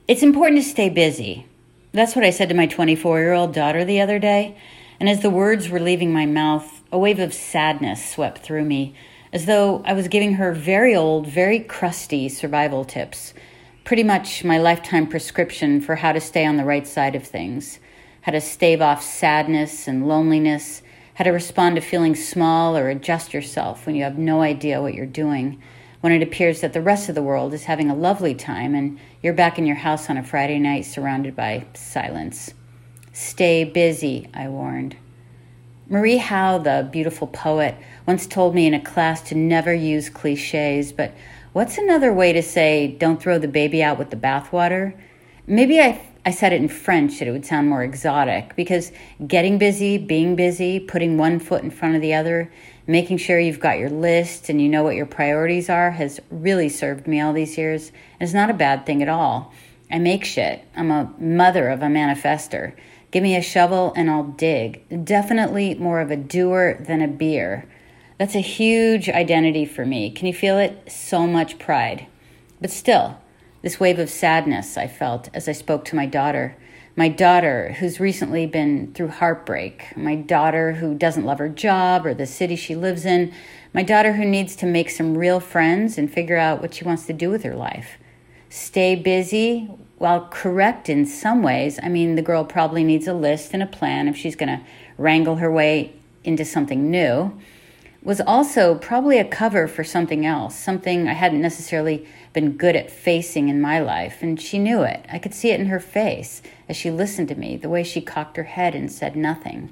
It's important to stay busy. That's what I said to my 24-year-old daughter the other day. And as the words were leaving my mouth, a wave of sadness swept through me, as though I was giving her very old, very crusty survival tips. Pretty much my lifetime prescription for how to stay on the right side of things, how to stave off sadness and loneliness, how to respond to feeling small or adjust yourself when you have no idea what you're doing, when it appears that the rest of the world is having a lovely time and you're back in your house on a Friday night surrounded by silence. Stay busy, I warned. Marie Howe, the beautiful poet, once told me in a class to never use cliches, but what's another way to say don't throw the baby out with the bathwater? Maybe I said it in French that it would sound more exotic, because getting busy, being busy, putting one foot in front of the other, making sure you've got your list and you know what your priorities are has really served me all these years. And it's not a bad thing at all. I make shit. I'm a mother of a manifester. Give me a shovel and I'll dig. Definitely more of a doer than a beer. That's a huge identity for me. Can you feel it? So much pride. But still, this wave of sadness I felt as I spoke to my daughter who's recently been through heartbreak, my daughter who doesn't love her job or the city she lives in, my daughter who needs to make some real friends and figure out what she wants to do with her life. Stay busy, while correct in some ways. I mean, the girl probably needs a list and a plan if she's going to wrangle her way into something new, was also probably a cover for something else, something I hadn't necessarily been good at facing in my life, and she knew it. I could see it in her face as she listened to me, the way she cocked her head and said nothing.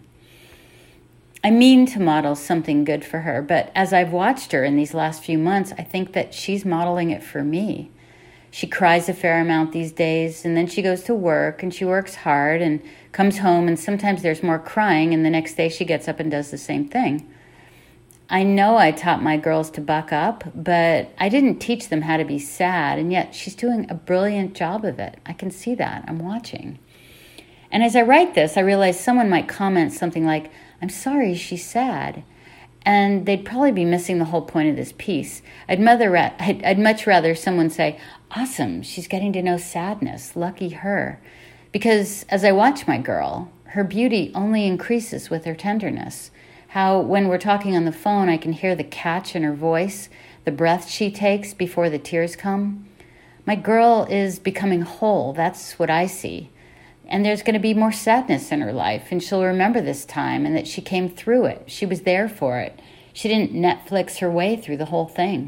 I mean to model something good for her, but as I've watched her in these last few months, I think that she's modeling it for me. She cries a fair amount these days, and then she goes to work, and she works hard and comes home, and sometimes there's more crying, and the next day she gets up and does the same thing. I know I taught my girls to buck up, but I didn't teach them how to be sad, and yet she's doing a brilliant job of it. I can see that. I'm watching. And as I write this, I realize someone might comment something like, "I'm sorry she's sad." And they'd probably be missing the whole point of this piece. I'd much rather someone say, "Awesome, she's getting to know sadness. Lucky her." Because as I watch my girl, her beauty only increases with her tenderness. How when we're talking on the phone, I can hear the catch in her voice, the breath she takes before the tears come. My girl is becoming whole. That's what I see. And there's going to be more sadness in her life, and she'll remember this time and that she came through it. She was there for it. She didn't Netflix her way through the whole thing.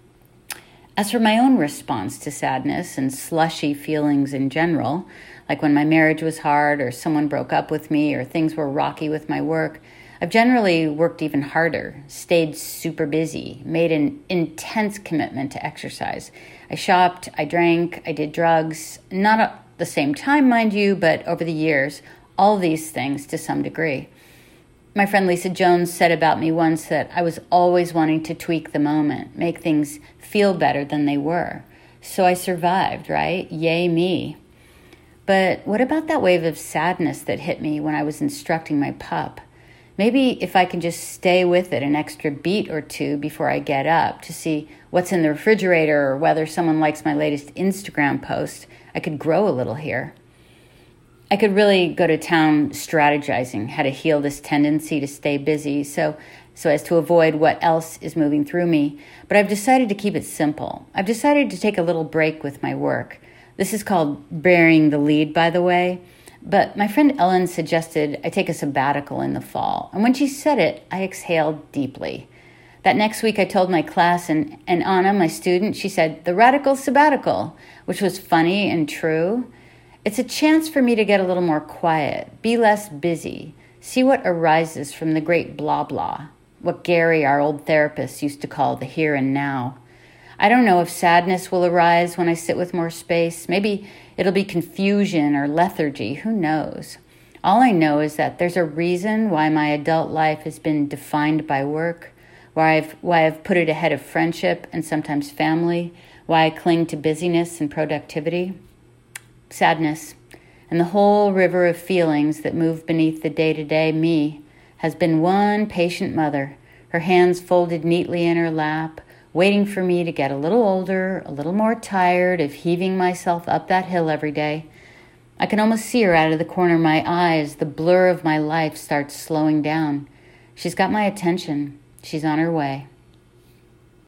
As for my own response to sadness and slushy feelings in general, like when my marriage was hard or someone broke up with me or things were rocky with my work, I've generally worked even harder, stayed super busy, made an intense commitment to exercise. I shopped, I drank, I did drugs, not at the same time, mind you, but over the years, all these things to some degree. My friend Lisa Jones said about me once that I was always wanting to tweak the moment, make things feel better than they were. So I survived, right? Yay me. But what about that wave of sadness that hit me when I was instructing my pup? Maybe if I can just stay with it an extra beat or two before I get up to see what's in the refrigerator or whether someone likes my latest Instagram post, I could grow a little here. I could really go to town strategizing how to heal this tendency to stay busy so as to avoid what else is moving through me. But I've decided to keep it simple. I've decided to take a little break with my work. This is called burying the lead, by the way. But my friend Ellen suggested I take a sabbatical in the fall. And when she said it, I exhaled deeply. That next week I told my class, and Anna, my student, she said, "The radical sabbatical," which was funny and true. It's a chance for me to get a little more quiet, be less busy, see what arises from the great blah blah, what Gary, our old therapist, used to call the here and now. I don't know if sadness will arise when I sit with more space. Maybe it'll be confusion or lethargy. Who knows? All I know is that there's a reason why my adult life has been defined by work, why I've put it ahead of friendship and sometimes family, why I cling to busyness and productivity. Sadness, and the whole river of feelings that move beneath the day-to-day me has been one patient mother, her hands folded neatly in her lap, waiting for me to get a little older, a little more tired of heaving myself up that hill every day. I can almost see her out of the corner of my eye as the blur of my life starts slowing down. She's got my attention. She's on her way.